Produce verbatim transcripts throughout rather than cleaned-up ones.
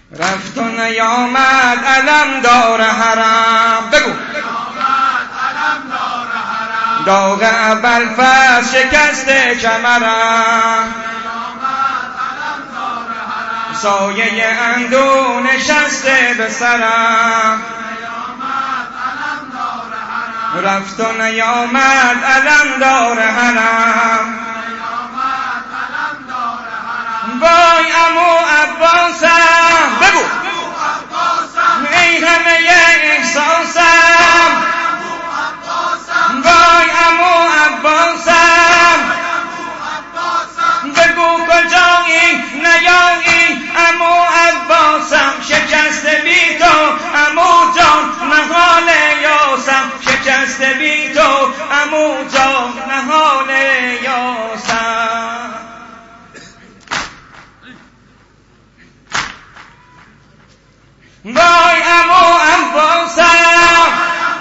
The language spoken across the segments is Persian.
رفت و نیامد علم دار حرم. بگو داغ ابوالفضل شکسته کمرم، سایه اندوه نشسته به سرم. رفت و نیامد علم دار حرم، وای عمو عباسم. بگو ای همه احساسم، وای عمو عباسم. بگو کجایی نیایی عمو عباسم، شکسته بی تو عمو جان نهال یاسم، شکسته بی تو عمو جان نهال یاسم. وای عمو عباسم،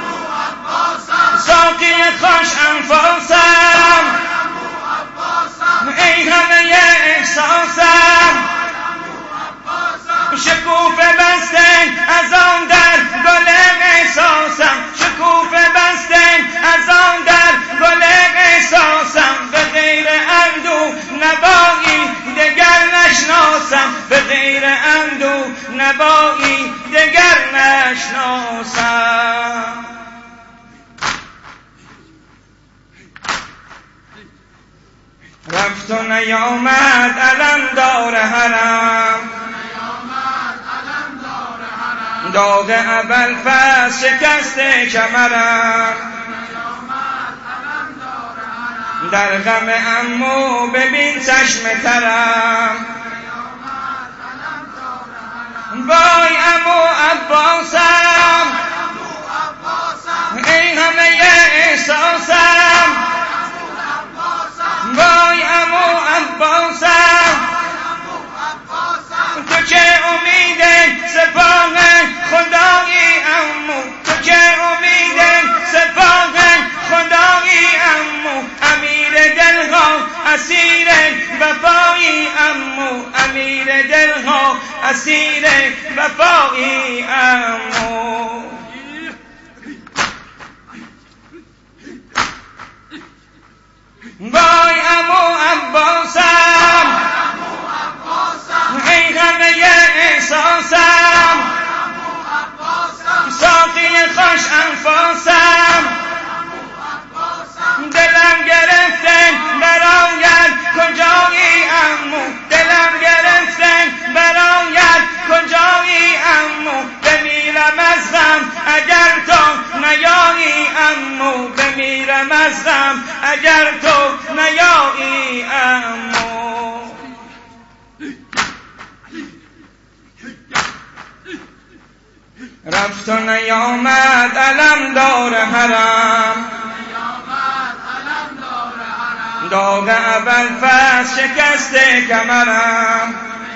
ساقی خوش انفاسم، ای همه احساسم. شکوفه بستن از آن در گل احساسم، شکوفه بستن از آن در گل احساسم. به غیر اندوه نبایی دگر نشناسم، به غیر اندوه نبایی دگر نشناسم. رفت و نیامد علم دار حرم، داغ ابوالفضل شکسته کمرم. در غم عمو ببین چشم ترم، وای عمو عباسم، ای همه احساسم، وای عمو عباسم. تو که امید سپاه خدایی عمو، تو که امید سپاه خدایی عمو. امیر دلها اسیر وفایی عمو، امیر دلها اسیر وفایی عمو. وای عمو عباسم، ای همه احساسم، ساقی خوش انفاسم. دلم گرفتن برایت کجایی عمو، دلم گرفتن برایت کجایی عمو. بمیرم از غم اگر تو نیایی عمو، بمیرم از غم اگر تو نیایی عمو. رفت و نیامد علم دار حرم، داغ ابوالفضل شکسته کمرم،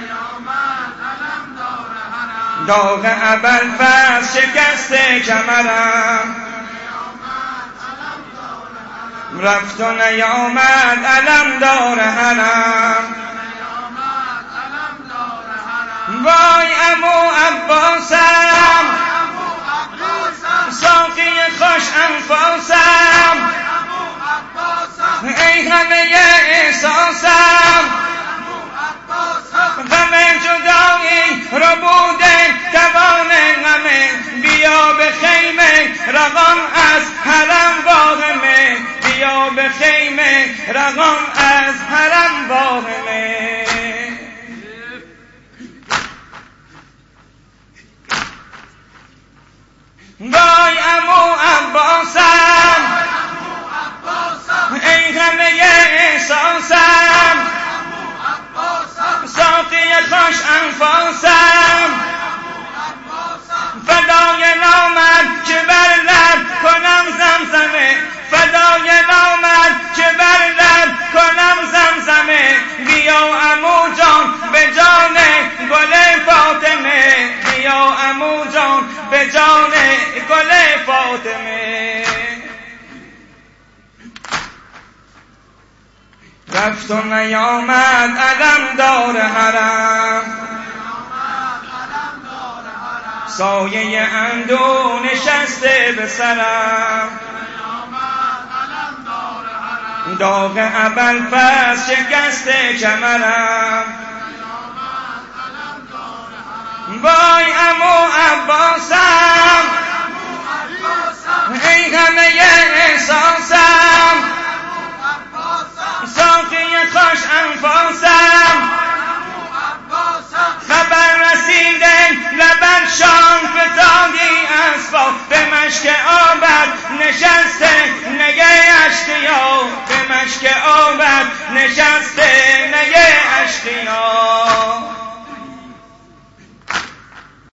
داغ ابوالفضل شکسته کمرم. رفت و نیامد علم دار حرم، وای عمو عباسم، ساقی خوش انفاسم، ای همه احساسم. غم جدایی رو بوده توان غمه، بیا به خیمه رقم از حرم واهمه، بیا به خیمه رقم از حرم واهمه. وای عمو عباسم، ای همه احساسم، ساقی خوش انفاسم. فدای نامت که بر لب کنم زمزمه، فدای نامت که بر لب کنم زمزمه. بیا عمو جان به جان گل فاطمه، بیا عمو جان به جان گل فاطمه. رفت و نیامد علم دار حرم، سایه اندو نشسته به سرم داغ ابل پس شکسته کمرم وای عمو عباسم ای همه